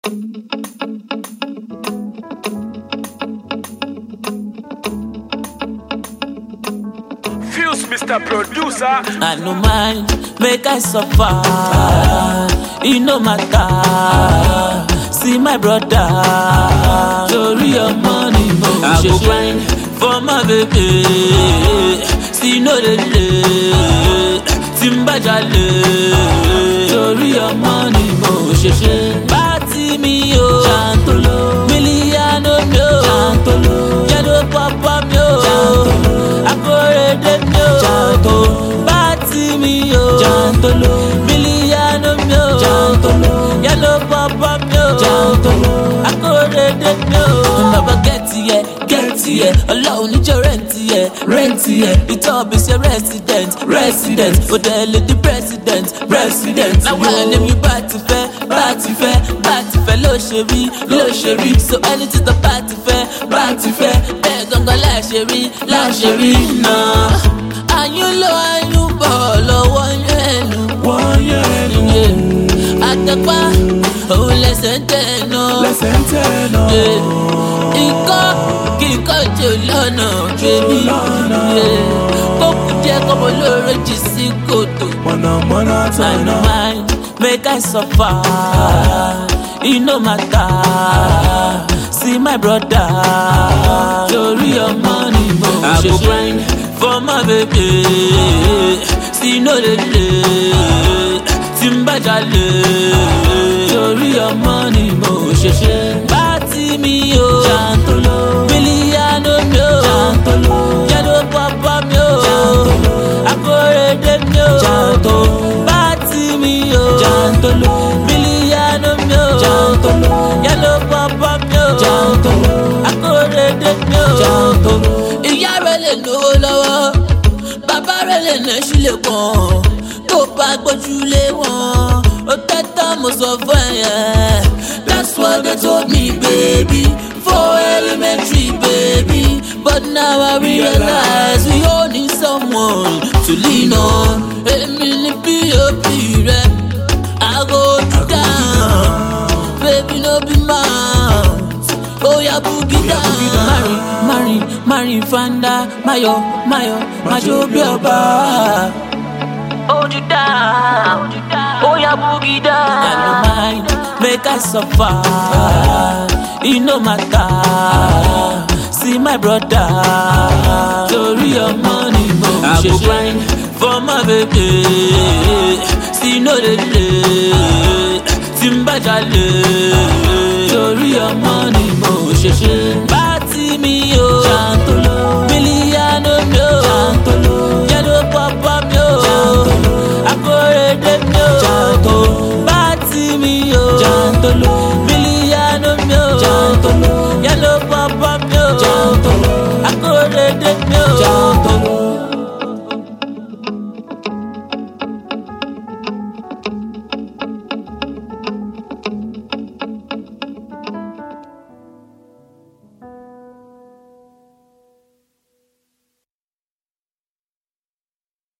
Fuse, Mr. Producer. I no mind, make I suffer. It no matter. See my brother, story your money, I go grind for my baby. See no delay, Timba Jale, story your money, party me yo, Chantolo, Miliano yo, Chantolo, Yado Papa yo, Chantolo, Akore yo, Chantolo, party me yo, Chantolo, Miliano yo, Chantolo, Yado Papa yo, Chantolo, Akore yo. Never get here, alone need your rent here. The top is your resident. Hotel the president. Now I name you party fair, low sherry. So anything the party fair, beg on go la sherry, no. And you low and you ball, one yellow. Atakwa, oh listen no. Kíkọ́ jò lọ́nà bébí kókù jẹ́ kọ́mọ lóore jì sí kòtò. I no mind, make I suffer. It no matter. See my brother, story your money, I go grind for my baby. See no delay, Timba Jale, story your money, party me yo, Chantolo, Miliano yo, Chantolo, Yado Papa yo, Chantolo, Akore yo, Chantolo, party me yo, Chantolo, Miliano yo, Chantolo, Yado Papa yo, Chantolo, Akore yo, Chantolo. Ìyá rẹ̀ lè lówó lọ́wọ́, bàbá rẹ̀ lè ná sílẹ̀ kan, tó bá gbójúlé wọn, ó tẹ́tọ́ mo sọ fún ẹ̀yẹ. That's what they told me, baby, for elementary, baby. But now I realize we all need someone to lean on. Emily P.O.P. rap, I go down, baby, no be mine. Oh yeah, boogie down. Mari, Fanda, Mayo, Majo Bioba. Hold you down, oh yeah, boogie down. I no mind, make I suffer. It no matter. See my brother, story your money, I go grind for my baby. See no delay, Timba Jale, story your money, party me yo, Chantolo, Miliano yo, Chantolo, Yado Papa yo, Chantolo, Akore yo, Chantolo, party me yo, Chantolo, Miliano yo, Chantolo, Yado Papa yo, Chantolo, Akore